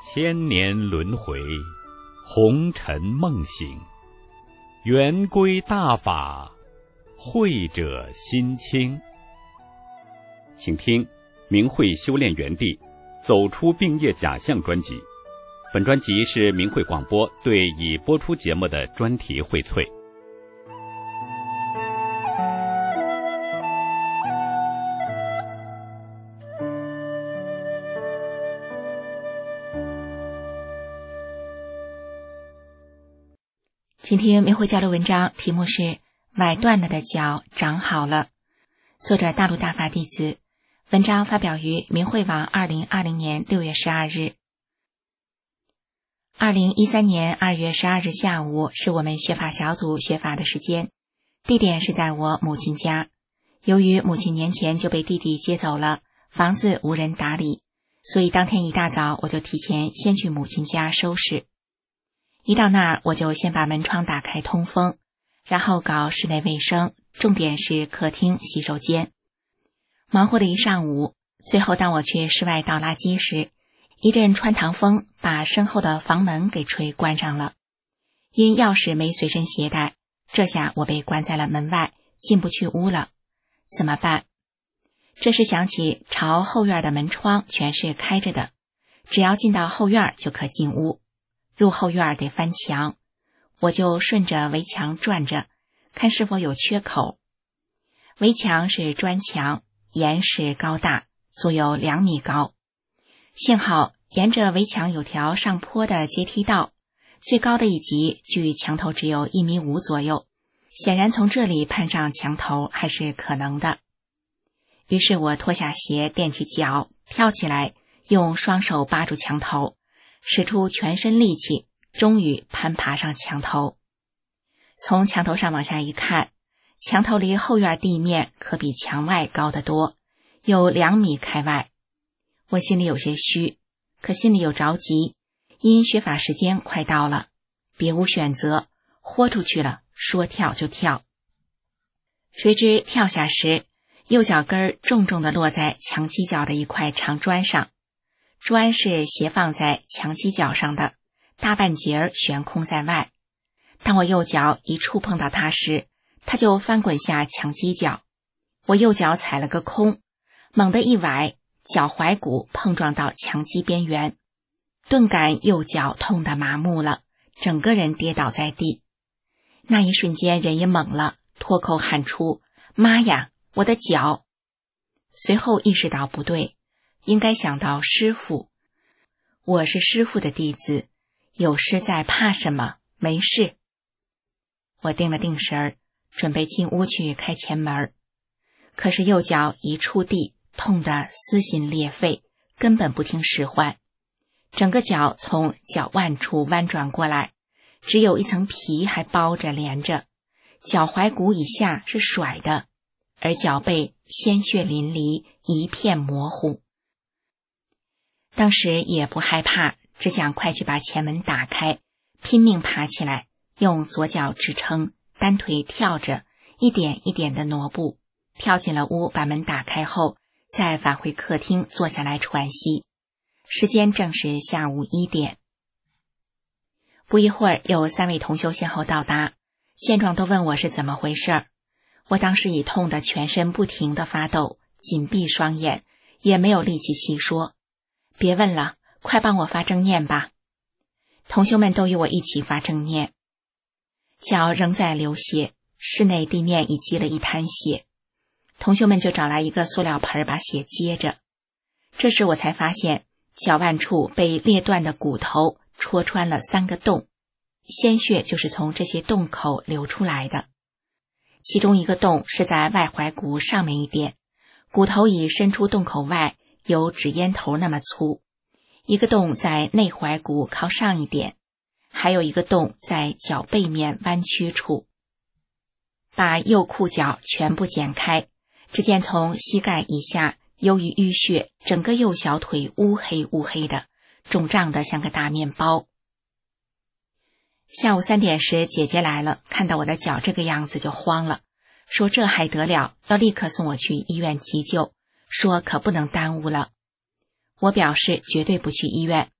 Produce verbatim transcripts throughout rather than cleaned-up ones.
千年轮回，红尘梦醒，圆规大法，慧者心清。请听明慧修炼园地走出病业假象专辑。本专辑是明慧广播对已播出节目的专题荟萃。 请听明慧交流文章，题目是崴断了的脚长好了，作者大陆大法弟子，文章发表于明慧网二零二零年六月十二日。二零一三年二月十二日下午是我们学法小组学法的时间，地点是在我母亲家。由于母亲年前就被弟弟接走了，房子无人打理，所以当天一大早我就提前先去母亲家收拾。一到那儿，我就先把门窗打开通风，然后搞室内卫生，重点是客厅、洗手间。忙活了一上午，最后当我去室外倒垃圾时，一阵穿堂风把身后的房门给吹关上了。因钥匙没随身携带，这下我被关在了门外，进不去屋了。怎么办？这时想起朝后院的门窗全是开着的，只要进到后院就可进屋。入后院得翻墙，我就顺着围墙转着，看是否有缺口。围墙是砖墙，严实高大，足有两米高。幸好沿着围墙有条上坡的阶梯道，最高的一级距墙头只有一米五左右，显然从这里攀上墙头还是可能的。于是我脱下鞋，踮起脚，跳起来，用双手扒住墙头，使出全身力气，终于攀爬上墙头。从墙头上往下一看，墙头离后院地面可比墙外高得多，有两米开外。我心里有些虚，可心里又着急，因学法时间快到了，别无选择，豁出去了，说跳就跳。谁知跳下时，右脚跟儿重重地落在墙基角的一块长砖上，砖是斜放在墙基角上的，大半截儿悬空在外。当我右脚一触碰到它时，它就翻滚下墙基角。我右脚踩了个空，猛地一崴，脚踝骨碰撞到墙基边缘，顿感右脚痛得麻木了，整个人跌倒在地。那一瞬间人也懵了，脱口喊出：妈呀，我的脚！随后意识到不对，应该想到师父。我是师父的弟子，有师在怕什么？没事。我定了定神儿，准备进屋去开前门。可是右脚一触地，痛得撕心裂肺，根本不听使唤。整个脚从脚腕处弯转过来，只有一层皮还包着连着，脚踝骨以下是甩的，而脚背鲜血淋漓，一片模糊。当时也不害怕，只想快去把前门打开，拼命爬起来，用左脚支撑，单腿跳着，一点一点地挪步，跳进了屋，把门打开后，再返回客厅坐下来喘息。时间正是下午一点。不一会儿，有三位同修先后到达，见状都问我是怎么回事儿。我当时已痛得全身不停地发抖，紧闭双眼，也没有力气细说。别问了，快帮我发正念吧。同修们都与我一起发正念。脚仍在流血，室内地面已积了一滩血。同修们就找来一个塑料盆把血接着。这时我才发现，脚腕处被裂断的骨头戳穿了三个洞，鲜血就是从这些洞口流出来的。其中一个洞是在外踝骨上面一点，骨头已伸出洞口外，有指烟头那么粗。一个洞在内踝骨靠上一点，还有一个洞在脚背面弯曲处。把右裤脚全部剪开，只见从膝盖以下，由于淤血，整个右小腿乌黑乌黑的，肿胀得像个大面包。下午三点时，姐姐来了，看到我的脚这个样子就慌了，说这还得了，要立刻送我去医院急救，说可不能耽误了。我表示绝对不去医院，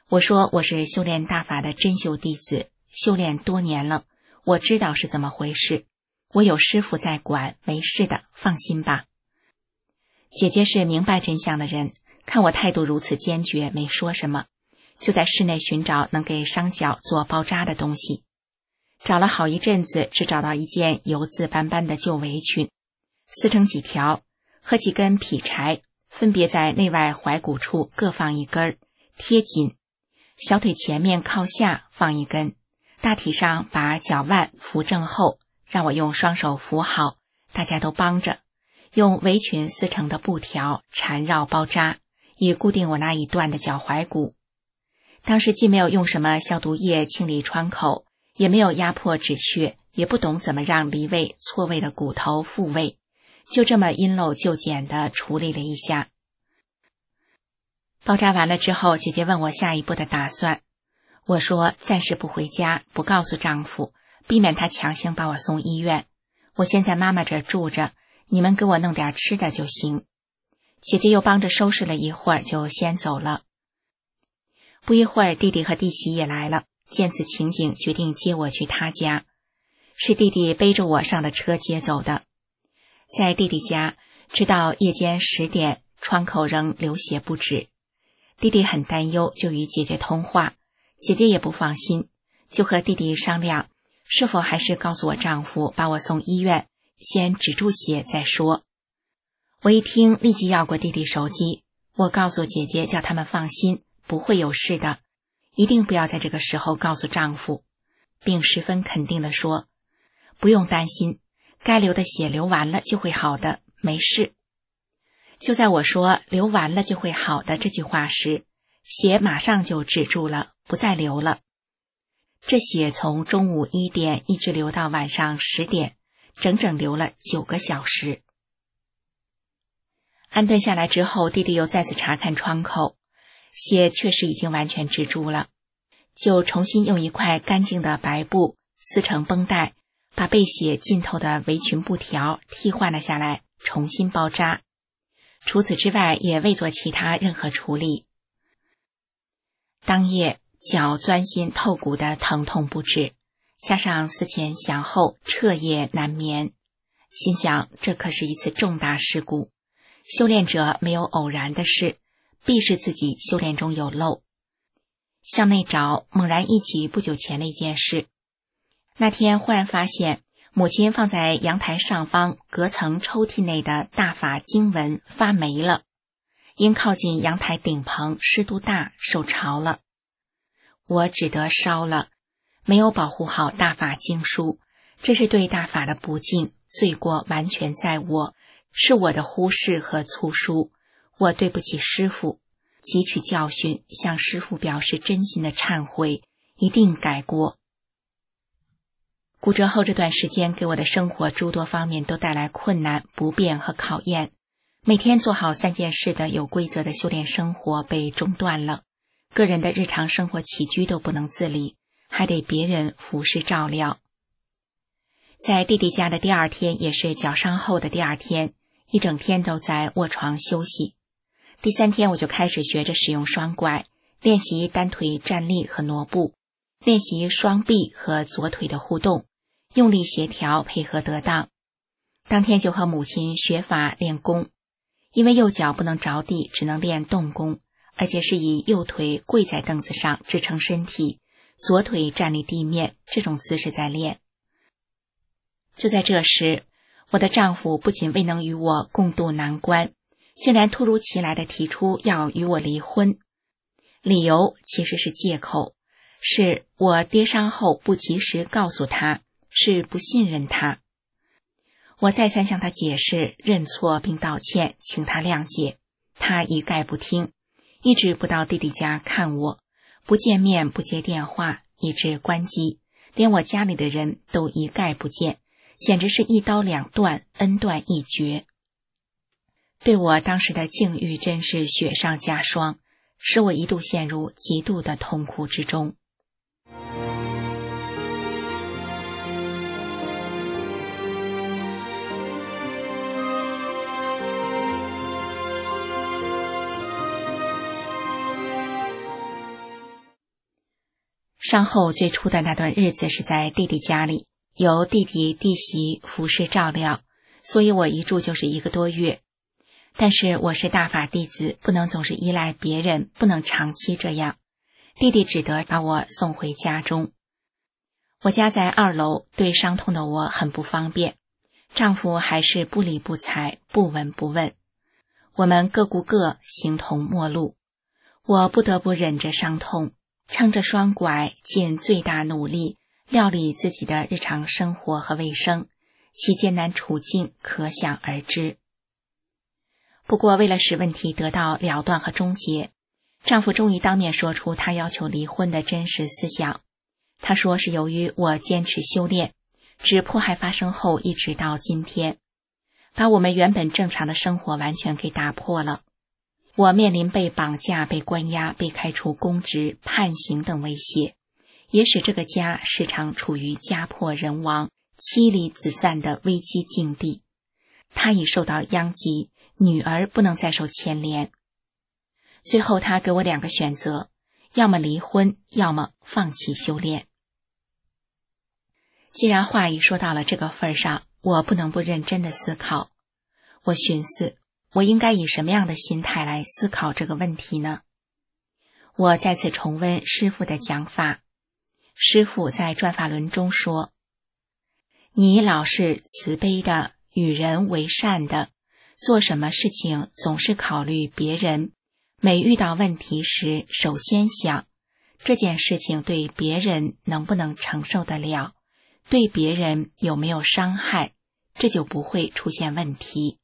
我说我是修炼大法的真修弟子，修炼多年了，我知道是怎么回事，我有师父在管，没事的，放心吧。姐姐是明白真相的人，看我态度如此坚决，没说什么，就在室内寻找能给伤脚做包扎的东西。找了好一阵子，只找到一件油渍斑斑的旧围裙，撕成几条，和几根劈柴，分别在内外踝骨处各放一根，贴紧，小腿前面靠下放一根，大体上把脚腕扶正后，让我用双手扶好，大家都帮着，用围裙撕成的布条缠绕包扎，以固定我那一段的脚踝骨。当时既没有用什么消毒液清理创口，也没有压迫止血，也不懂怎么让离位错位的骨头复位，就这么因陋就简地处理了一下。包扎完了之后，姐姐问我下一步的打算，我说暂时不回家，不告诉丈夫，避免他强行把我送医院，我先在妈妈这儿住着，你们给我弄点吃的就行。姐姐又帮着收拾了一会儿，就先走了。不一会儿，弟弟和弟媳也来了，见此情景，决定接我去他家。是弟弟背着我上的车接走的。在弟弟家，直到夜间十点，窗口仍流血不止。弟弟很担忧，就与姐姐通话，姐姐也不放心，就和弟弟商量，是否还是告诉我丈夫把我送医院，先止住血再说。我一听，立即要过弟弟手机，我告诉姐姐叫他们放心，不会有事的，一定不要在这个时候告诉丈夫，并十分肯定地说，不用担心，该流的血流完了就会好的，没事。就在我说流完了就会好的这句话时，血马上就止住了，不再流了。这血从中午一点一直流到晚上十点，整整流了九个小时。安顿下来之后，弟弟又再次查看窗口，血确实已经完全止住了，就重新用一块干净的白布撕成绷带，把被血浸透的围裙布条替换了下来，重新包扎。除此之外，也未做其他任何处理。当夜脚钻心透骨的疼痛不止，加上思前想后，彻夜难眠，心想这可是一次重大事故，修炼者没有偶然的事，必是自己修炼中有漏。向内找，猛然忆起不久前的一件事。那天忽然发现母亲放在阳台上方隔层抽屉内的大法经文发霉了，因靠近阳台顶棚，湿度大，受潮了。我只得烧了，没有保护好大法经书，这是对大法的不敬，罪过完全在我，是我的忽视和粗疏，我对不起师父，汲取教训，向师父表示真心的忏悔，一定改过。骨折后这段时间给我的生活诸多方面都带来困难、不便和考验，每天做好三件事的有规则的修炼生活被中断了，个人的日常生活起居都不能自理，还得别人服侍照料。在弟弟家的第二天，也是脚伤后的第二天，一整天都在卧床休息。第三天我就开始学着使用双拐，练习单腿站立和挪步，练习双臂和左腿的互动，用力协调配合得当。当天就和母亲学法练功，因为右脚不能着地，只能练动功，而且是以右腿跪在凳子上支撑身体，左腿站立地面，这种姿势在练。就在这时，我的丈夫不仅未能与我共度难关，竟然突如其来地提出要与我离婚，理由其实是借口，是我跌伤后不及时告诉他，是不信任他。我再三向他解释、认错并道歉，请他谅解，他一概不听，一直不到弟弟家看我，不见面，不接电话，以致关机，连我家里的人都一概不见，简直是一刀两断，恩断义绝。对我当时的境遇真是雪上加霜，使我一度陷入极度的痛苦之中。 伤后最初的那段日子是在弟弟家里，由弟弟弟媳服侍照料，所以我一住就是一个多月。但是我是大法弟子，不能总是依赖别人，不能长期这样。弟弟只得把我送回家中。我家在二楼，对伤痛的我很不方便，丈夫还是不理不睬，不闻不问。我们各顾各，形同陌路。我不得不忍着伤痛，撑着双拐，尽最大努力料理自己的日常生活和卫生，其艰难处境可想而知。不过为了使问题得到了断和终结，丈夫终于当面说出他要求离婚的真实思想。他说是由于我坚持修炼，自迫害发生后一直到今天，把我们原本正常的生活完全给打破了。我面临被绑架、被关押、被开除公职、判刑等威胁，也使这个家时常处于家破人亡、妻离子散的危机境地。他已受到殃及，女儿不能再受牵连。最后他给我两个选择，要么离婚，要么放弃修炼。既然话已说到了这个份上，我不能不认真的思考。我寻思，我应该以什么样的心态来思考这个问题呢？我再次重温师父的讲法。师父在转法轮中说，你老是慈悲的，与人为善的，做什么事情总是考虑别人，每遇到问题时首先想，这件事情对别人能不能承受得了，对别人有没有伤害，这就不会出现问题。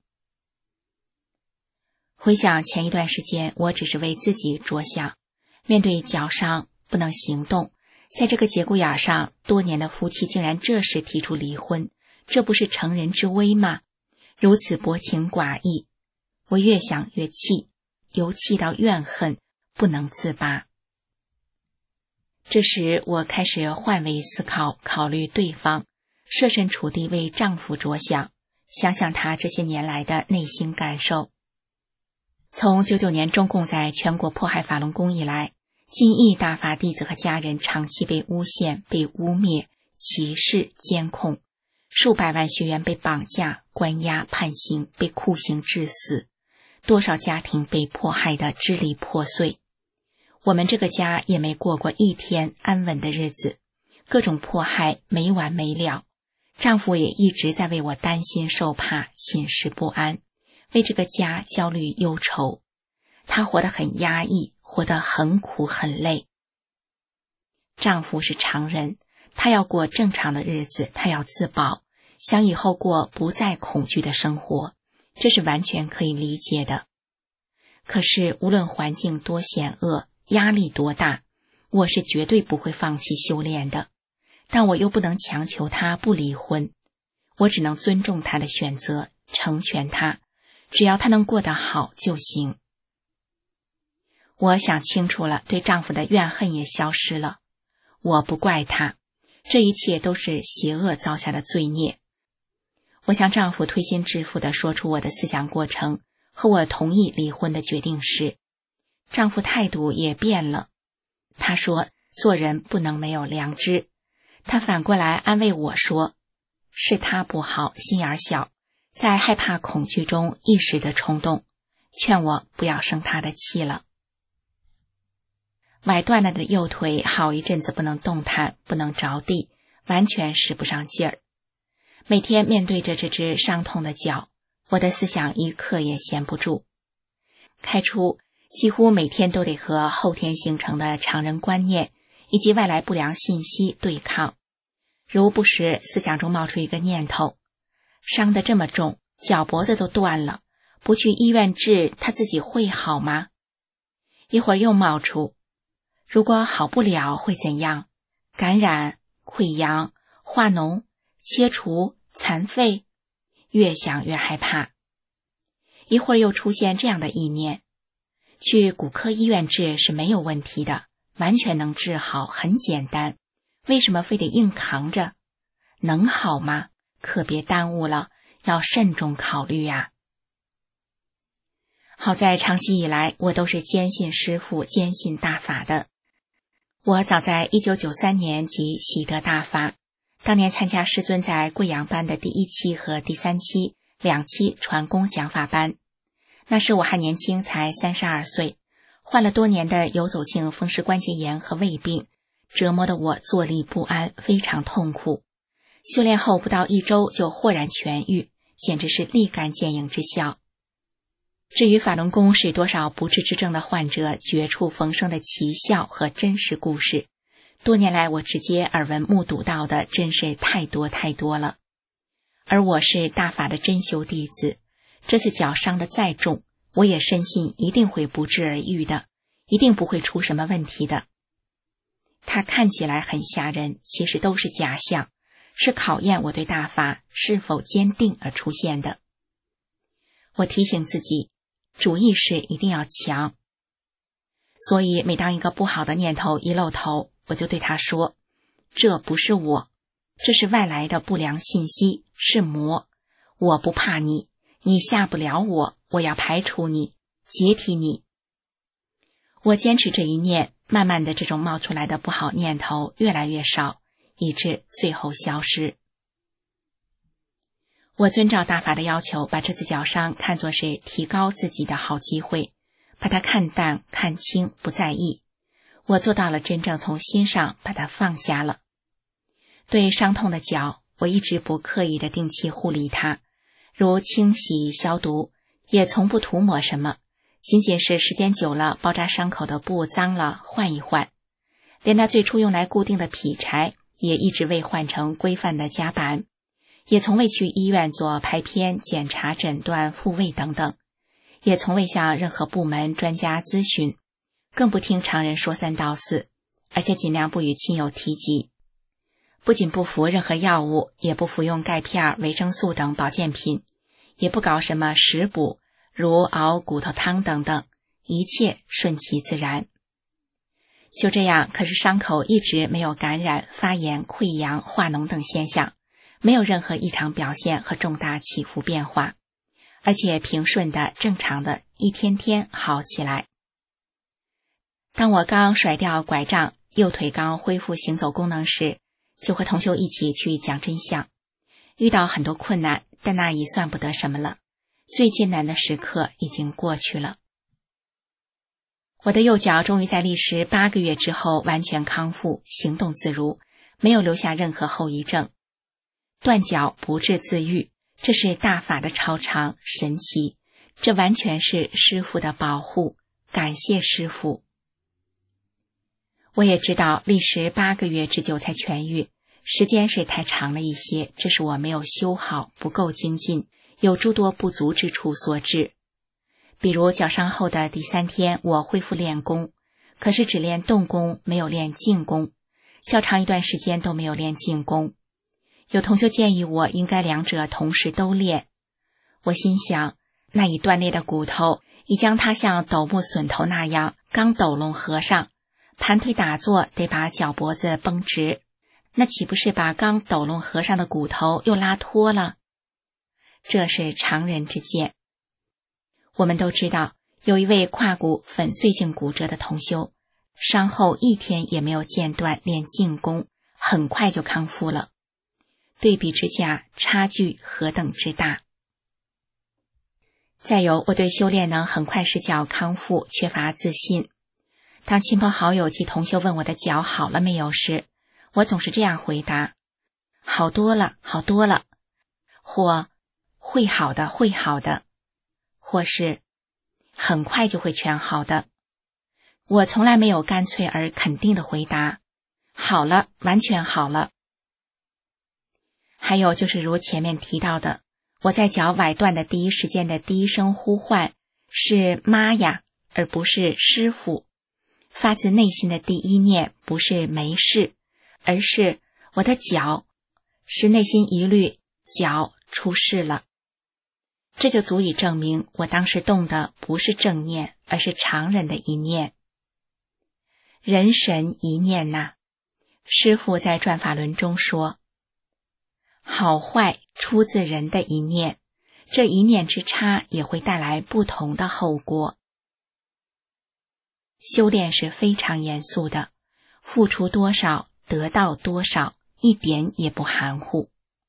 回想前一段时间，我只是为自己着想，面对脚伤不能行动，在这个节骨眼上，多年的夫妻竟然这时提出离婚，这不是成人之危吗？如此薄情寡义，我越想越气，由气到怨恨，不能自拔。这时我开始换位思考，考虑对方，设身处地为丈夫着想，想想他这些年来的内心感受。从九九年中共在全国迫害法轮功以来，近亿大法弟子和家人长期被诬陷、被污蔑、歧视、监控，数百万学员被绑架、关押、判刑，被酷刑致死，多少家庭被迫害得支离破碎。我们这个家也没过过一天安稳的日子，各种迫害没完没了。丈夫也一直在为我担心受怕，寝食不安，为这个家焦虑忧愁。他活得很压抑，活得很苦很累。丈夫是常人，他要过正常的日子，他要自保，想以后过不再恐惧的生活，这是完全可以理解的。可是无论环境多险恶，压力多大，我是绝对不会放弃修炼的。但我又不能强求他不离婚，我只能尊重他的选择，成全他，只要他能过得好就行。我想清楚了，对丈夫的怨恨也消失了。我不怪他，这一切都是邪恶造下的罪孽。我向丈夫推心置腹地说出我的思想过程和我同意离婚的决定时，丈夫态度也变了。他说，做人不能没有良知。他反过来安慰我说，是他不好，心眼小，在害怕恐惧中一时的冲动，劝我不要生他的气了。崴断了的右腿好一阵子不能动弹，不能着地，完全使不上劲儿。每天面对着这只伤痛的脚，我的思想一刻也闲不住。开初几乎每天都得和后天形成的常人观念以及外来不良信息对抗，如不时思想中冒出一个念头，伤得这么重，脚脖子都断了，不去医院治，他自己会好吗？一会儿又冒出，如果好不了会怎样？感染、溃疡、化脓、切除、残废，越想越害怕。一会儿又出现这样的意念，去骨科医院治是没有问题的，完全能治好，很简单，为什么非得硬扛着？能好吗？可别耽误了，要慎重考虑呀。好在长期以来，我都是坚信师父、坚信大法的。 我早在一九九三年即习得大法，当年参加师尊在贵阳班的第一期和第三期两期传功讲法班。那时我还年轻，才三十二岁，患了多年的游走性风湿关节炎和胃病，折磨得我坐立不安，非常痛苦。修炼后不到一周就豁然痊愈，简直是立竿见影之效。至于法轮功使多少不治之症的患者绝处逢生的奇效和真实故事，多年来我直接耳闻目睹到的真是太多太多了。而我是大法的真修弟子，这次脚伤得再重，我也深信一定会不治而愈的，一定不会出什么问题的。它看起来很吓人，其实都是假象，是考验我对大法是否坚定而出现的。我提醒自己，主意识一定要强。所以每当一个不好的念头一露头，我就对他说，这不是我，这是外来的不良信息，是魔。我不怕你，你吓不了我，我要排除你，解体你。我坚持这一念，慢慢的这种冒出来的不好念头越来越少，以致最后消失。我遵照大法的要求，把这次脚伤看作是提高自己的好机会，把它看淡看清，不在意。我做到了真正从心上把它放下了。对伤痛的脚，我一直不刻意的定期护理它，如清洗消毒，也从不涂抹什么，仅仅是时间久了包扎伤口的布脏了换一换。连那最初用来固定的劈柴也一直未换成规范的夹板，也从未去医院做拍片、检查、诊断、复位等等，也从未向任何部门专家咨询，更不听常人说三道四，而且尽量不与亲友提及。不仅不服任何药物，也不服用钙片、维生素等保健品，也不搞什么食补，如熬骨头汤等等，一切顺其自然。就这样，可是伤口一直没有感染、发炎、溃疡、化脓等现象，没有任何异常表现和重大起伏变化，而且平顺的、正常的一天天好起来。当我刚甩掉拐杖，右腿刚恢复行走功能时，就和同修一起去讲真相。遇到很多困难，但那已算不得什么了，最艰难的时刻已经过去了。我的右脚终于在历时八个月之后完全康复，行动自如，没有留下任何后遗症。断脚不治自愈，这是大法的超常神奇，这完全是师父的保护，感谢师父。我也知道历时八个月之久才痊愈，时间是太长了一些，这是我没有修好，不够精进，有诸多不足之处所致。比如脚伤后的第三天，我恢复练功，可是只练动功，没有练静功，较长一段时间都没有练静功。有同修建议我应该两者同时都练，我心想，那已断裂的骨头已将它像斗木笋头那样刚斗拢合上，盘腿打坐得把脚脖子绷直，那岂不是把刚斗拢合上的骨头又拉脱了？这是常人之见。我们都知道，有一位胯骨粉碎性骨折的同修，伤后一天也没有间断练静功，很快就康复了。对比之下，差距何等之大。再有，我对修炼能很快使脚康复缺乏自信。当亲朋好友及同修问我的脚好了没有时，我总是这样回答，好多了，好多了，或会好的，会好的，或是很快就会全好的。我从来没有干脆而肯定的回答，好了，完全好了。还有就是如前面提到的，我在脚崴断的第一时间的第一声呼唤是妈呀，而不是师父。发自内心的第一念不是没事，而是我的脚，是内心疑虑脚出事了。这就足以证明我当时动的不是正念，而是常人的一念。人神一念呐、啊，师父在转法轮中说，好坏出自人的一念，这一念之差也会带来不同的后果。修炼是非常严肃的， 付出多少，得到多少，一点也不含糊。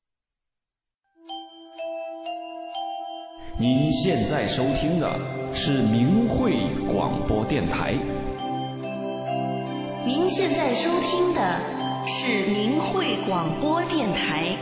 您现在收听的是明慧广播电台。 您现在收听的是明慧广播电台。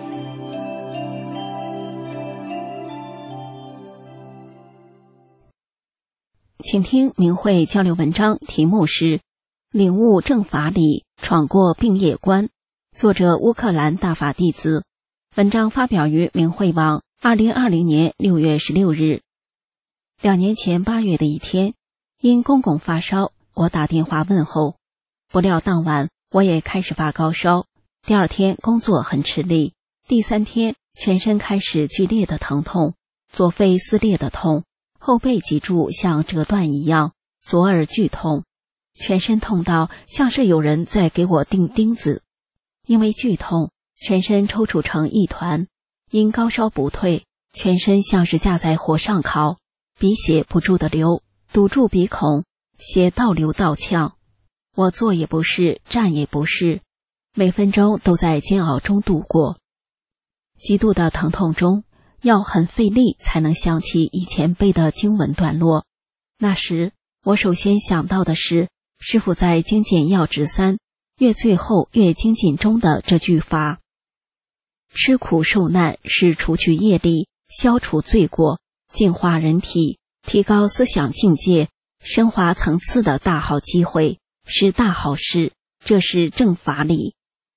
请听明慧交流文章，题目是领悟正法理，闯过病业关，作者乌克兰大法弟子。文章发表于明慧网二零二零年六月十六日。两年前八月的一天，因公公发烧，我打电话问候，不料当晚我也开始发高烧，第二天工作很吃力，第三天全身开始剧烈的疼痛，左肺撕裂的痛，后背脊柱像折断一样，左耳剧痛，全身痛到像是有人在给我钉钉子。因为剧痛，全身抽搐成一团，因高烧不退，全身像是架在火上烤，鼻血不住地流，堵住鼻孔，血倒流倒呛。我坐也不是，站也不是，每分钟都在煎熬中度过。极度的疼痛中，要很费力才能想起以前背的经文段落。那时我首先想到的是师父在精进要旨三越最后越精进中的这句法：吃苦受难是除去业力，消除罪过，净化人体，提高思想境界，升华层次的大好机会，是大好事，这是正法理。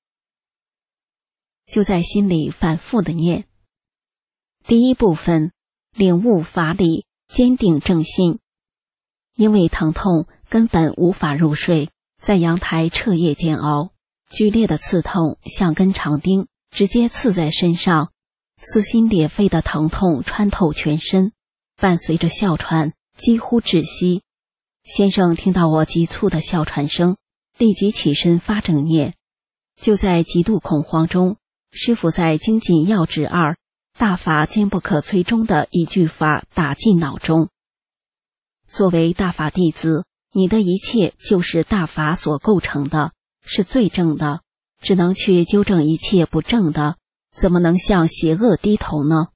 就在心里反复的念。第一部分，领悟法理，坚定正信。因为疼痛根本无法入睡，在阳台彻夜煎熬，剧烈的刺痛像根长钉，直接刺在身上，撕心裂肺的疼痛穿透全身，伴随着哮喘，几乎窒息。先生听到我急促的哮喘声，立即起身发正念。就在极度恐慌中，师父在精进要旨二大法坚不可摧中的一句法打进脑中。作为大法弟子，你的一切就是大法所构成的，是最正的，只能去纠正一切不正的，怎么能向邪恶低头呢？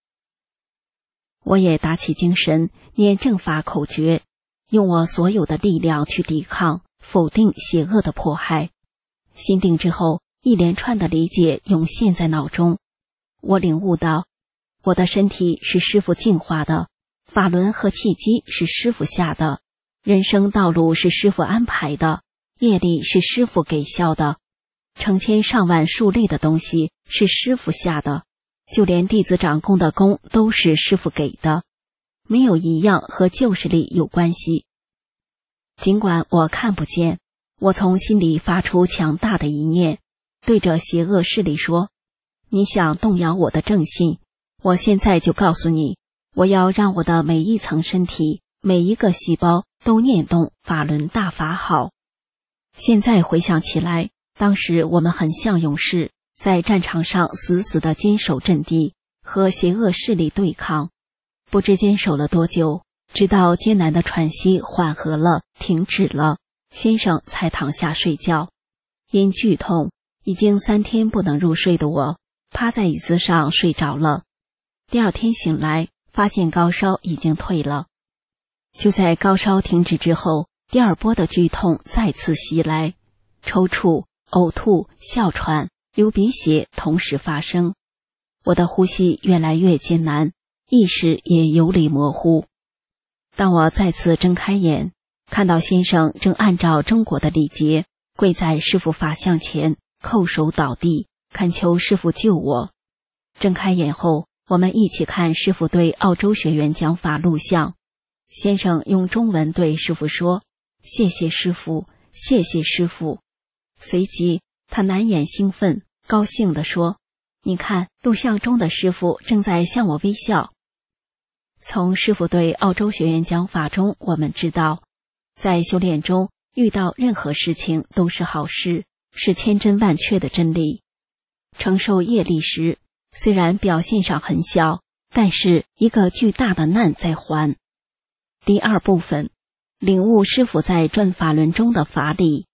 我也打起精神，念正法口诀，用我所有的力量去抵抗、否定邪恶的迫害。心定之后，一连串的理解涌现在脑中。我领悟到，我的身体是师父净化的，法轮和契机是师父下的，人生道路是师父安排的，业力是师父给消的，成千上万数类的东西是师父下的，就连弟子掌供的功都是师父给的，没有一样和旧势力有关系。尽管我看不见，我从心里发出强大的一念，对着邪恶势力说：你想动摇我的正信，我现在就告诉你，我要让我的每一层身体，每一个细胞都念动法轮大法好。现在回想起来，当时我们很像勇士，在战场上死死地坚守阵地，和邪恶势力对抗。不知坚守了多久，直到艰难的喘息缓和了，停止了，先生才躺下睡觉。因剧痛，已经三天不能入睡的我，趴在椅子上睡着了。第二天醒来，发现高烧已经退了。就在高烧停止之后，第二波的剧痛再次袭来，抽搐、呕吐、哮喘、流鼻血同时发生。我的呼吸越来越艰难，意识也游离模糊。当我再次睁开眼，看到先生正按照中国的礼节跪在师父法像前，叩首倒地，恳求师父救我。睁开眼后，我们一起看师父对澳洲学员讲法录像。先生用中文对师父说：谢谢师父，谢谢师父。随即他难掩兴奋，高兴地说：你看，录像中的师父正在向我微笑。从师父对澳洲学员讲法中，我们知道，在修炼中遇到任何事情都是好事，是千真万确的真理。承受业力时，虽然表现上很小，但是一个巨大的难在还。第二部分，领悟师父在转法轮中的法理，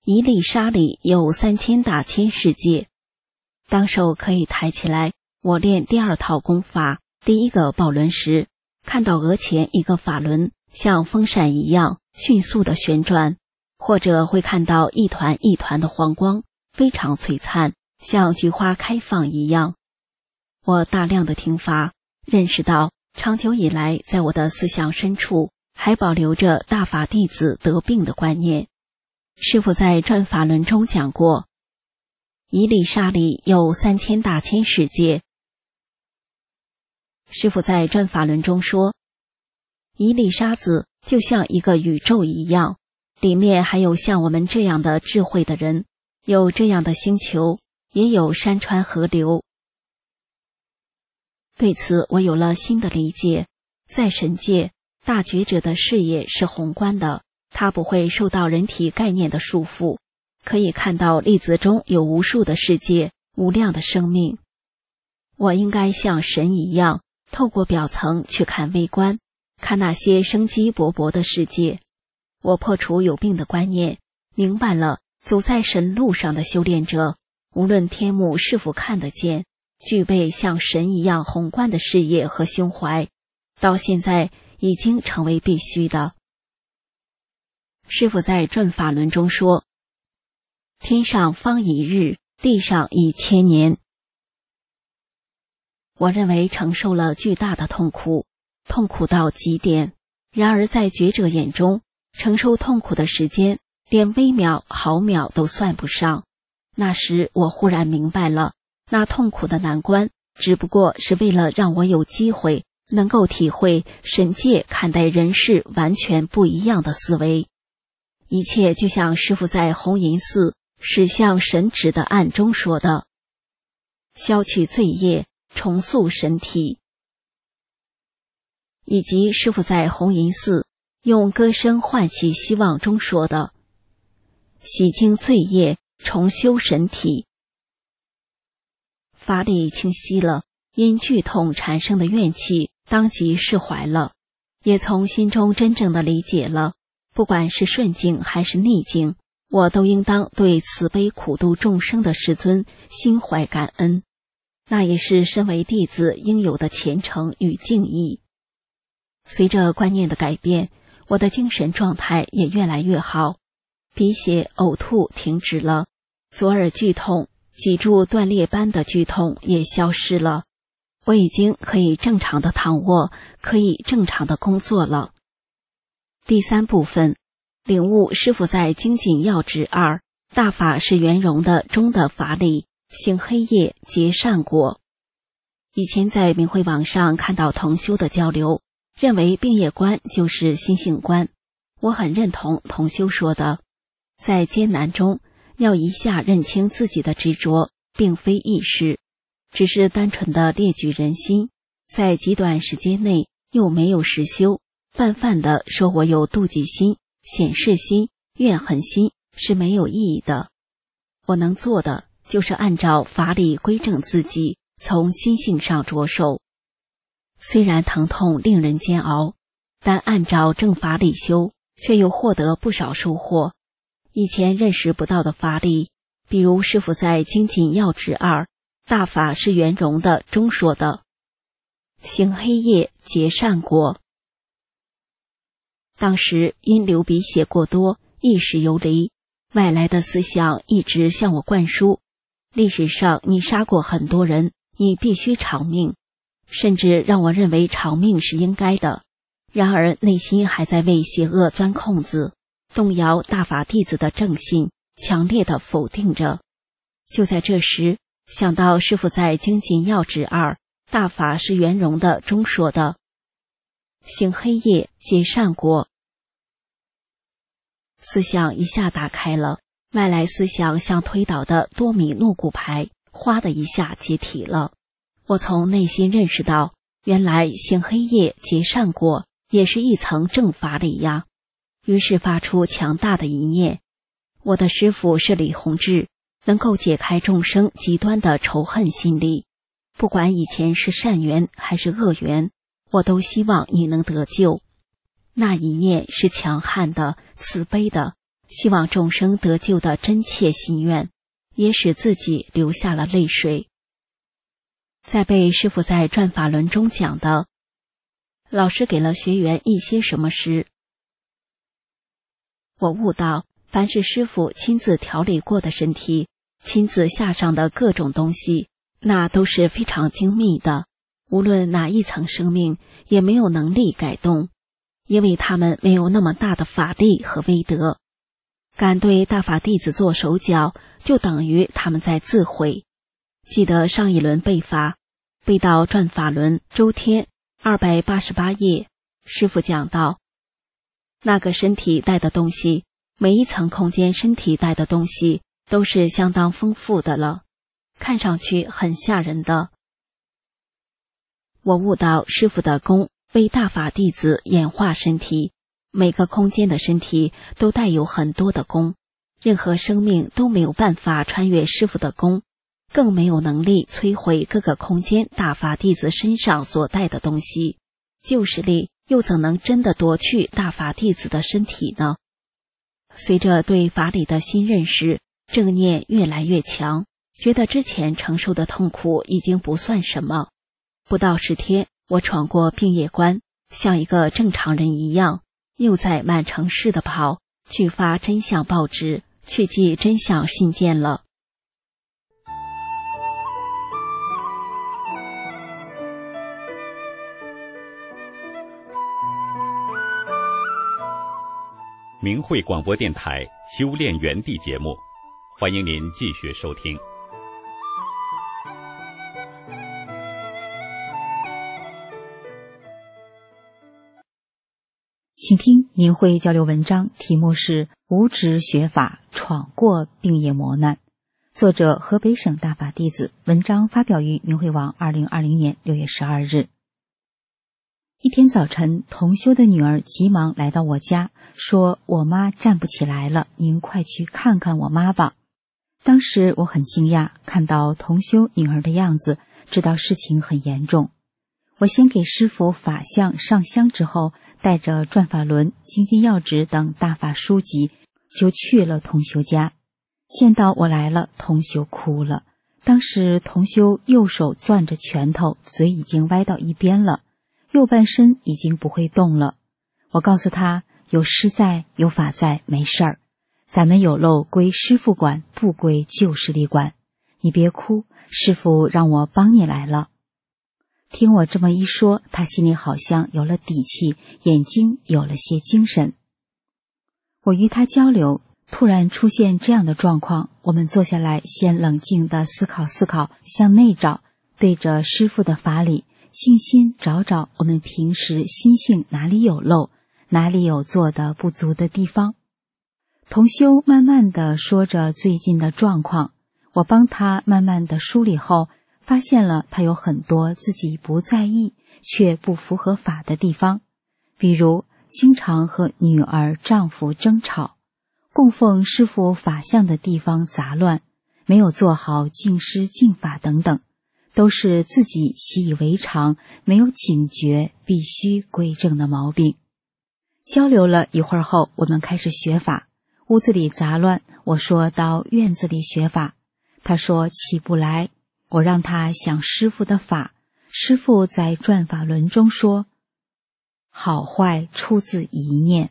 一粒沙里有三千大千世界。当手可以抬起来，我练第二套功法，第一个抱轮时，看到额前一个法轮像风扇一样迅速地旋转，或者会看到一团一团的黄光，非常璀璨，像菊花开放一样。我大量的听法，认识到长久以来在我的思想深处还保留着大法弟子得病的观念。师父在转法轮中讲过，一粒沙里有三千大千世界。师父在转法轮中说，一粒沙子就像一个宇宙一样，里面还有像我们这样的智慧的人，有这样的星球，也有山川河流。对此我有了新的理解，在神界，大觉者的视野是宏观的，他不会受到人体概念的束缚，可以看到粒子中有无数的世界，无量的生命。我应该像神一样，透过表层去看微观，看那些生机勃勃的世界。我破除有病的观念，明白了走在神路上的修炼者，无论天目是否看得见，具备像神一样宏观的视野和胸怀，到现在已经成为必须的。师父在转法轮中说，天上方一日，地上一千年。我认为承受了巨大的痛苦，痛苦到极点。然而在觉者眼中，承受痛苦的时间连微秒毫秒都算不上。那时我忽然明白了，那痛苦的难关只不过是为了让我有机会能够体会神界看待人世完全不一样的思维。一切就像师父在红银寺驶向神旨的案中说的，消去罪业，重塑神体。以及师父在红银寺用歌声唤起希望中说的，洗净罪业，重修神体。法理清晰了，因剧痛产生的怨气当即释怀了，也从心中真正的理解了，不管是顺境还是逆境，我都应当对慈悲苦度众生的师尊心怀感恩，那也是身为弟子应有的虔诚与敬意。随着观念的改变，我的精神状态也越来越好，鼻血呕吐停止了，左耳剧痛脊柱断裂般的剧痛也消失了，我已经可以正常的躺卧，可以正常的工作了。第三部分，领悟师父在精进要旨二，大法是圆融的中的法理，行黑夜结善果。以前在明慧网上看到同修的交流，认为病业观就是心性观，我很认同同修说的，在艰难中要一下认清自己的执着并非易事，只是单纯的列举人心，在极短时间内又没有实修，泛泛的说我有妒忌心、显示心、怨恨心是没有意义的。我能做的就是按照法理归正自己，从心性上着手。虽然疼痛令人煎熬，但按照正法理修，却又获得不少收获。以前认识不到的法理，比如师父在精进要旨二，大法是圆融的中说的，行黑夜结善果。当时因流鼻血过多，意识游离，外来的思想一直向我灌输，历史上你杀过很多人，你必须偿命，甚至让我认为偿命是应该的。然而内心还在为邪恶钻空子，动摇大法弟子的正信，强烈的否定着。就在这时，想到师父在精进要旨二，大法是圆融的中说的，行黑夜结善果。思想一下打开了，外来思想像推倒的多米诺骨牌，哗的一下解体了。我从内心认识到，原来行黑夜结善果也是一层正法理呀。于是发出强大的一念，我的师父是李洪志，能够解开众生极端的仇恨心理，不管以前是善缘还是恶缘，我都希望你能得救。那一念是强悍的、慈悲的， 希望众生得救的真切心愿，也使自己流下了泪水。在被师父在转法轮中讲的，老师给了学员一些什么时，我悟到，凡是师父亲自调理过的身体，亲自下上的各种东西，那都是非常精密的，无论哪一层生命也没有能力改动，因为他们没有那么大的法力和威德。敢对大法弟子做手脚，就等于他们在自毁。记得上一轮背法，背到转法轮周天二百八十八页，师父讲到，那个身体带的东西，每一层空间身体带的东西都是相当丰富的了，看上去很吓人的。我悟到师父的功为大法弟子演化身体，每个空间的身体都带有很多的功，任何生命都没有办法穿越师父的功，更没有能力摧毁各个空间大法弟子身上所带的东西。旧势力又怎能真的夺去大法弟子的身体呢？随着对法理的新认识，正念越来越强，觉得之前承受的痛苦已经不算什么。不到十天，我闯过病业关，像一个正常人一样，又在满城市的跑，去发真相报纸，去寄真相信件了。 明慧广播电台修炼园地节目，欢迎您继续收听。 请听明慧交流文章，题目是无执学法闯过病业磨难，作者河北省大法弟子，文章发表于明慧网二零二零年六月十二日。一天早晨，同修的女儿急忙来到我家，说我妈站不起来了，您快去看看我妈吧。当时我很惊讶，看到同修女儿的样子，知道事情很严重。我先给师父法相上香之后，带着转法轮、精进要旨等大法书籍，就去了同修家。见到我来了，同修哭了。当时同修右手攥着拳头，嘴已经歪到一边了，右半身已经不会动了。我告诉他，有师在，有法在，没事儿，咱们有漏归师父管，不归旧势力管。你别哭，师父让我帮你来了。听我这么一说，他心里好像有了底气，眼睛有了些精神。我与他交流，突然出现这样的状况，我们坐下来，先冷静地思考思考，向内找，对着师父的法理信心找找我们平时心性哪里有漏，哪里有做的不足的地方。同修慢慢地说着最近的状况，我帮他慢慢地梳理后，发现了他有很多自己不在意却不符合法的地方，比如经常和女儿丈夫争吵，供奉师父法相的地方杂乱，没有做好敬师敬法等等，都是自己习以为常，没有警觉必须归正的毛病。交流了一会儿后，我们开始学法。屋子里杂乱，我说到院子里学法，他说起不来。我让他想师父的法，师父在转法轮中说，好坏出自一念。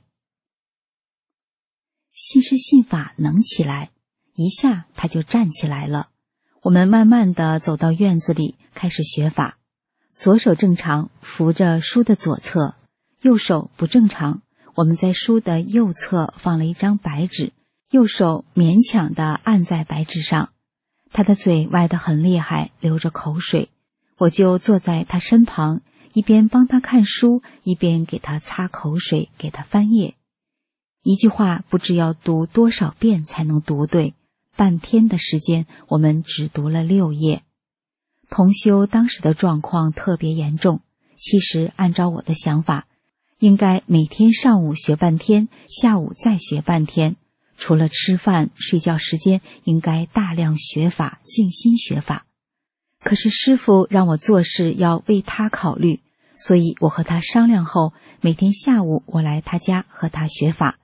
信师信法能起来，一下他就站起来了。我们慢慢地走到院子里，开始学法。左手正常，扶着书的左侧，右手不正常，我们在书的右侧放了一张白纸，右手勉强地按在白纸上。他的嘴歪得很厉害，流着口水，我就坐在他身旁，一边帮他看书，一边给他擦口水，给他翻页。一句话不知要读多少遍才能读对，半天的时间我们只读了六页。同修当时的状况特别严重，其实按照我的想法，应该每天上午学半天，下午再学半天，除了吃饭睡觉时间应该大量学法，静心学法。可是师父让我做事要为他考虑，所以我和他商量后，每天下午我来他家和他学法，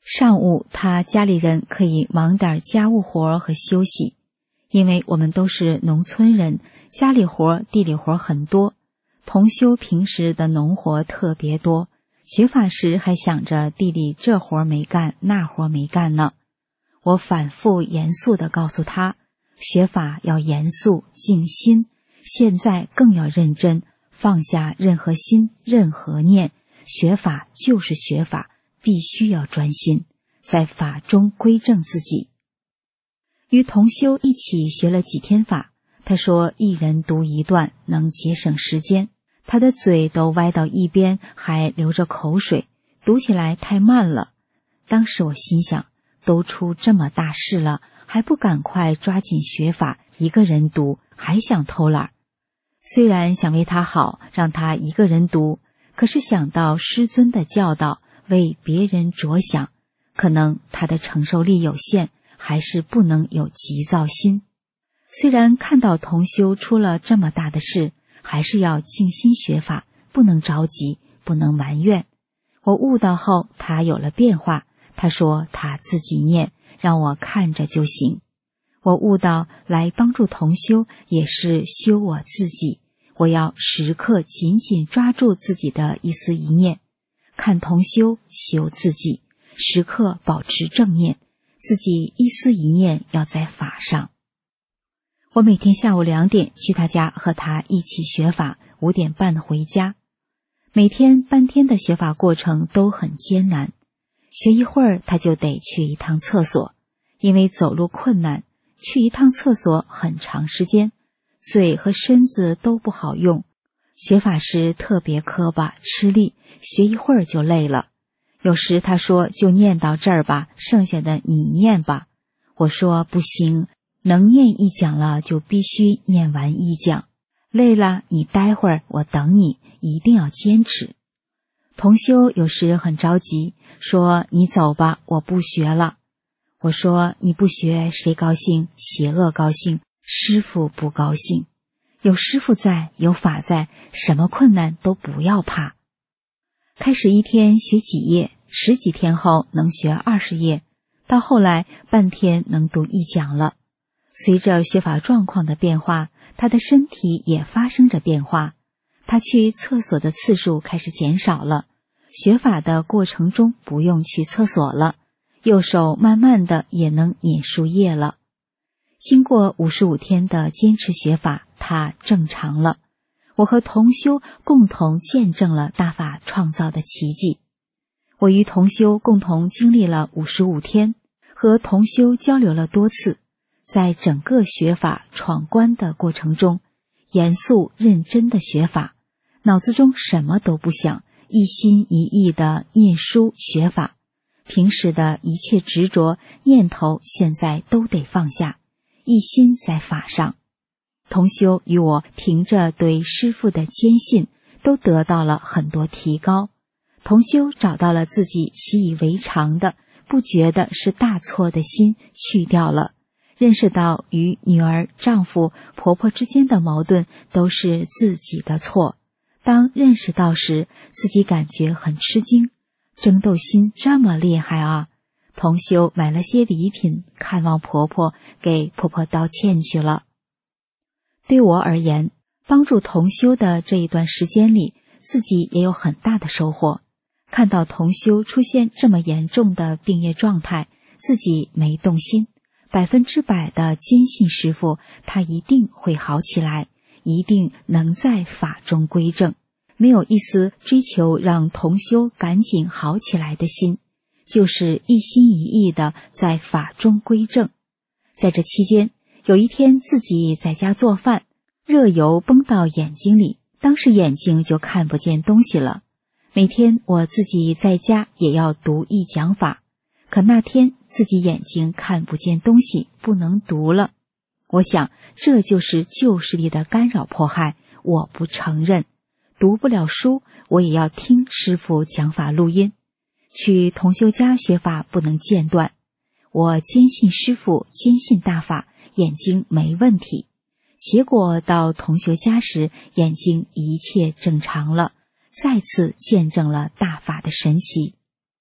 上午他家里人可以忙点家务活和休息，因为我们都是农村人，家里活地里活很多，同修平时的农活特别多，学法时还想着地里这活没干那活没干呢。我反复严肃地告诉他，学法要严肃静心，现在更要认真，放下任何心任何念，学法就是学法，必须要专心，在法中归正自己。与同修一起学了几天法，他说一人读一段能节省时间，他的嘴都歪到一边，还流着口水，读起来太慢了。当时我心想，都出这么大事了，还不赶快抓紧学法，一个人读，还想偷懒。虽然想为他好，让他一个人读，可是想到师尊的教导，为别人着想，可能他的承受力有限，还是不能有急躁心。虽然看到同修出了这么大的事，还是要静心学法，不能着急，不能埋怨。我悟到后，他有了变化，他说他自己念，让我看着就行。我悟到来帮助同修也是修我自己，我要时刻紧紧抓住自己的一丝一念，看同修修自己，时刻保持正念，自己一丝一念要在法上。我每天下午两点去他家和他一起学法，五点半回家。每天半天的学法过程都很艰难，学一会儿他就得去一趟厕所，因为走路困难，去一趟厕所很长时间，嘴和身子都不好用。学法时特别磕巴吃力，学一会儿就累了。有时他说就念到这儿吧，剩下的你念吧。我说不行，能念一讲了就必须念完一讲，累了你待会儿，我等你，一定要坚持。同修有时很着急，说你走吧，我不学了。我说你不学谁高兴？邪恶高兴，师父不高兴。有师父在，有法在，什么困难都不要怕。开始一天学几页，十几天后能学二十页，到后来半天能读一讲了。随着学法状况的变化，他的身体也发生着变化，他去厕所的次数开始减少了，学法的过程中不用去厕所了，右手慢慢的也能捻树叶了。经过五十五天的坚持学法，他正常了。我和同修共同见证了大法创造的奇迹。我与同修共同经历了五十五天，和同修交流了多次，在整个学法闯关的过程中，严肃认真的学法，脑子中什么都不想，一心一意的念书学法，平时的一切执着念头现在都得放下，一心在法上。同修与我凭着对师父的坚信，都得到了很多提高。同修找到了自己习以为常的不觉得是大错的心去掉了，认识到与女儿、丈夫、婆婆之间的矛盾都是自己的错。当认识到时，自己感觉很吃惊，争斗心这么厉害啊！同修买了些礼品，看望婆婆，给婆婆道歉去了。对我而言，帮助同修的这一段时间里，自己也有很大的收获。看到同修出现这么严重的病业状态，自己没动心，百分之百的坚信师父，他一定会好起来，一定能在法中归正，没有一丝追求让同修赶紧好起来的心，就是一心一意的在法中归正。在这期间，有一天自己在家做饭，热油崩到眼睛里，当时眼睛就看不见东西了。每天我自己在家也要读一讲法，可那天自己眼睛看不见东西，不能读了。我想这就是旧势力的干扰迫害，我不承认。读不了书，我也要听师父讲法录音。去同修家学法不能间断，我坚信师父，坚信大法，眼睛没问题。结果到同修家时，眼睛一切正常了，再次见证了大法的神奇。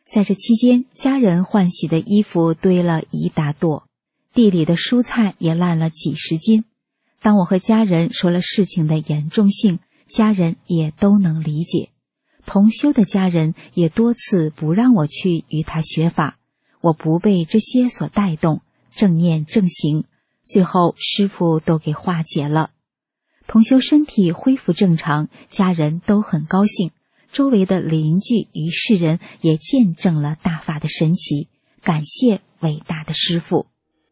在这期间，家人换洗的衣服堆了一大垛，地里的蔬菜也烂了几十斤。当我和家人说了事情的严重性，家人也都能理解。同修的家人也多次不让我去与他学法，我不被这些所带动，正念正行，最后师父都给化解了。同修身体恢复正常，家人都很高兴，周围的邻居与世人也见证了大法的神奇，感谢伟大的师父。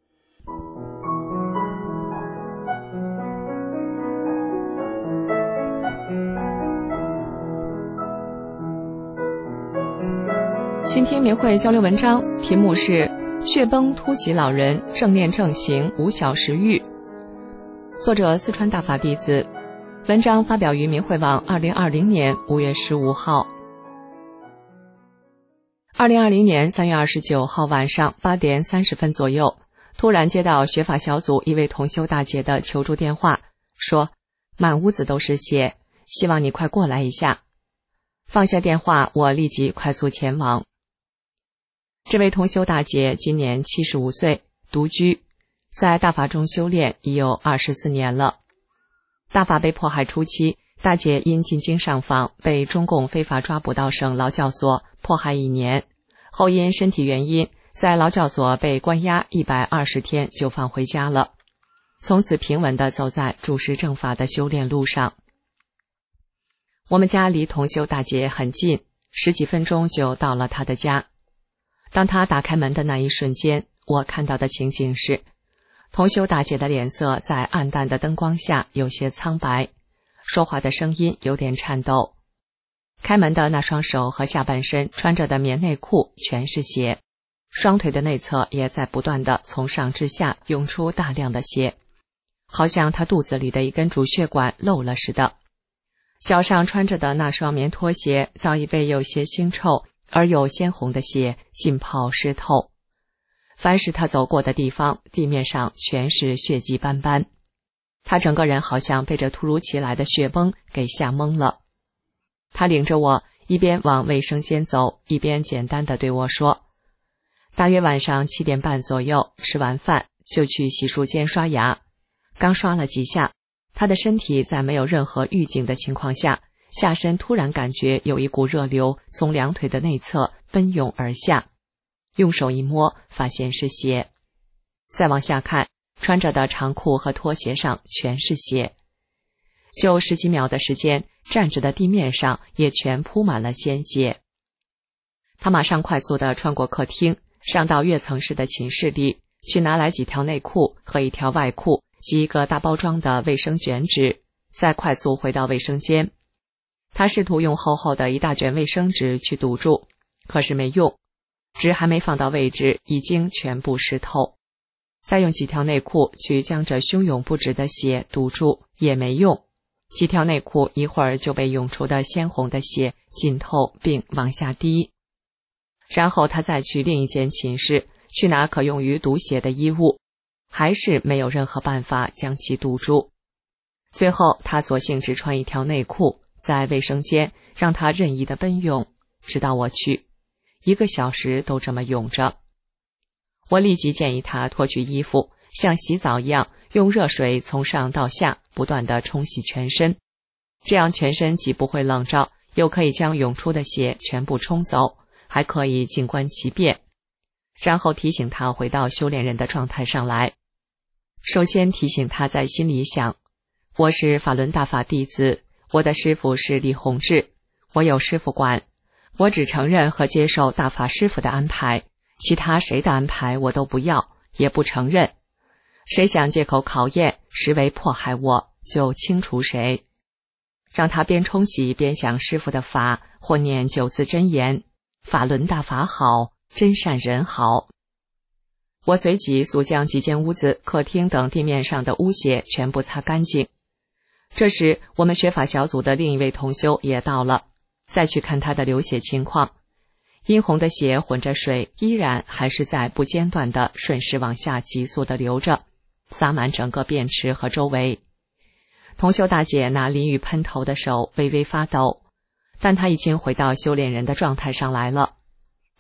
倾听明慧交流文章，题目是血崩突袭老人，正念正行无小时愈。作者四川大法弟子，文章发表于明慧网二零二零年五月十五号。二零二零年三月二十九号晚上八点三十分左右，突然接到学法小组一位同修大姐的求助电话，说满屋子都是血，希望你快过来一下。放下电话，我立即快速前往。这位同修大姐今年七十五岁，独居，在大法中修炼已有二十四年了。大法被迫害初期，大姐因进京上访，被中共非法抓捕到省劳教所迫害一年，后因身体原因，在劳教所被关押一百二十天就放回家了，从此平稳地走在主持正法的修炼路上。我们家离同修大姐很近，十几分钟就到了她的家。当她打开门的那一瞬间，我看到的情景是，同修大姐的脸色在暗淡的灯光下有些苍白，说话的声音有点颤抖。开门的那双手和下半身穿着的棉内裤全是血，双腿的内侧也在不断的从上至下涌出大量的血，好像她肚子里的一根主血管漏了似的。脚上穿着的那双棉拖鞋早已被有些腥臭而又鲜红的血浸泡湿透，凡是他走过的地方，地面上全是血迹斑斑。他整个人好像被这突如其来的血崩给吓懵了。他领着我一边往卫生间走，一边简单地对我说，大约晚上七点半左右，吃完饭就去洗漱间刷牙，刚刷了几下，他的身体在没有任何预警的情况下，下身突然感觉有一股热流从两腿的内侧奔涌而下，用手一摸，发现是血。再往下看，穿着的长裤和拖鞋上全是血。就十几秒的时间，站着的地面上也全铺满了鲜血。他马上快速地穿过客厅，上到跃层式的寝室里，去拿来几条内裤和一条外裤及一个大包装的卫生卷纸，再快速回到卫生间。他试图用厚厚的一大卷卫生纸去堵住，可是没用，纸还没放到位置，已经全部湿透。再用几条内裤去将这汹涌不止的血堵住，也没用，几条内裤一会儿就被涌出的鲜红的血浸透并往下滴。然后他再去另一间寝室去拿可用于堵血的衣物，还是没有任何办法将其堵住。最后他索性只穿一条内裤，在卫生间让它任意的奔涌，直到我去，一个小时都这么涌着。我立即建议他脱去衣服，像洗澡一样用热水从上到下不断的冲洗全身，这样全身既不会冷着，又可以将涌出的血全部冲走，还可以静观其变。然后提醒他回到修炼人的状态上来。首先提醒他在心里想，我是法轮大法弟子，我的师父是李洪志，我有师父管，我只承认和接受大法师父的安排，其他谁的安排我都不要，也不承认。谁想借口考验，实为迫害我，就清除谁。让他边冲洗边想师父的法，或念九字真言，法轮大法好，真善人好。我随即速将几间屋子、客厅等地面上的污血全部擦干净。这时我们学法小组的另一位同修也到了，再去看他的流血情况。殷红的血混着水，依然还是在不间断地顺势往下急速地流着，洒满整个便池和周围。同修大姐拿淋浴喷头的手微微发抖，但她已经回到修炼人的状态上来了。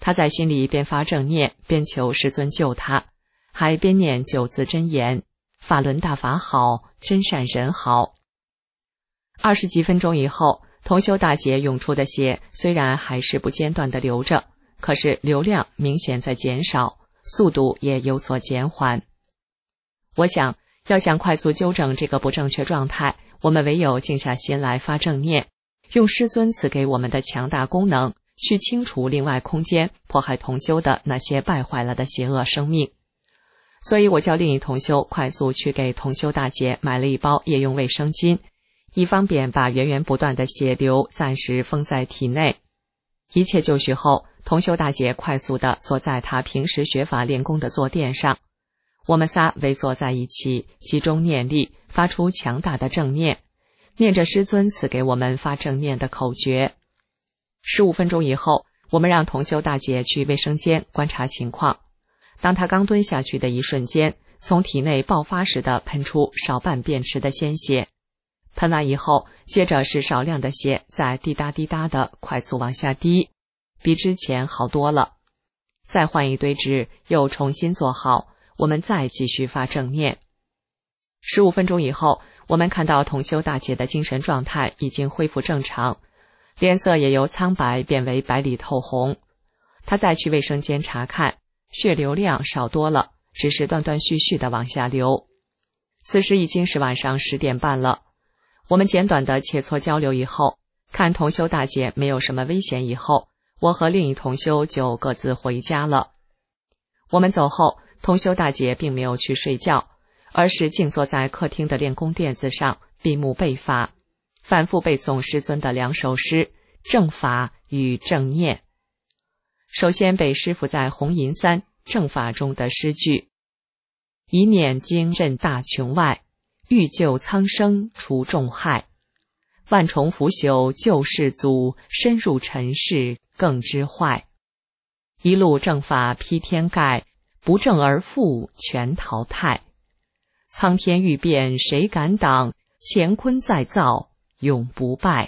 他在心里边发正念，边求师尊救他，还边念九字真言：法轮大法好，真善人好。二十几分钟以后，同修大姐涌出的血虽然还是不间断地流着，可是流量明显在减少，速度也有所减缓。我想，要想快速纠正这个不正确状态，我们唯有静下心来发正念，用师尊赐给我们的强大功能，去清除另外空间迫害同修的那些败坏了的邪恶生命。所以我叫另一同修快速去给同修大姐买了一包夜用卫生巾，以方便把源源不断的血流暂时封在体内。一切就绪后，同修大姐快速地坐在她平时学法练功的坐垫上，我们仨围坐在一起，集中念力，发出强大的正念，念着师尊赐给我们发正念的口诀。十五分钟以后，我们让同修大姐去卫生间观察情况。当她刚蹲下去的一瞬间，从体内爆发似的喷出少半便池的鲜血。喷完以后，接着是少量的血在滴答滴答的快速往下滴，比之前好多了。再换一堆纸，又重新做好，我们再继续发正念。十五分钟以后，我们看到同修大姐的精神状态已经恢复正常，脸色也由苍白变为白里透红。她再去卫生间查看，血流量少多了，只是断断续续的往下流。此时已经是晚上十点半了。我们简短的切磋交流以后，看同修大姐没有什么危险以后，我和另一同修就各自回家了。我们走后，同修大姐并没有去睡觉，而是静坐在客厅的练功垫子上，闭目背法，反复背诵师尊的两首诗：正法与正念。首先背师父在红银三正法中的诗句：一念经震大穹外，欲救苍生除众害，万重腐朽救世祖，深入尘世更知坏。一路正法披天盖，不正而复全淘汰。苍天欲变谁敢挡，乾坤再造永不败。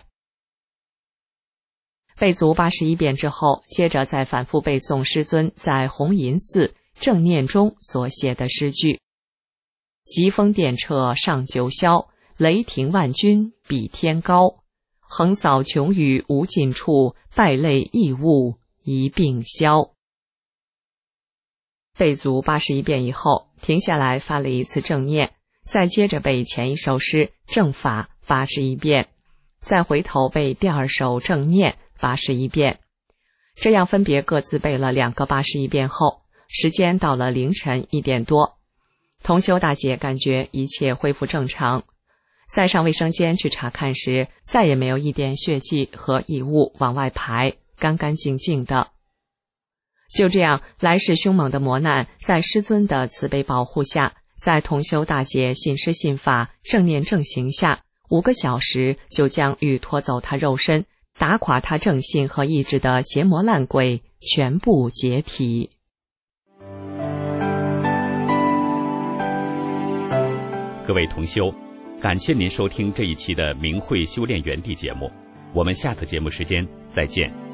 背足八十一遍之后，接着再反复背诵师尊在红银寺正念中所写的诗句：疾风电掣上九霄，雷霆万钧比天高。横扫穷宇无尽处，败类异物一并消。背足八十一遍以后，停下来发了一次正念，再接着背前一首诗正法八十一遍，再回头背第二首正念八十一遍。这样分别各自背了两个八十一遍后，时间到了凌晨一点多。同修大姐感觉一切恢复正常，再上卫生间去查看时，再也没有一点血迹和异物往外排，干干净净的。就这样，来势凶猛的磨难在师尊的慈悲保护下，在同修大姐信师信法正念正行下，五个小时就将欲拖走他肉身、打垮他正信和意志的邪魔烂鬼全部解体。 各位同修，感谢您收听这一期的明慧修炼园地节目，我们下次节目时间再见。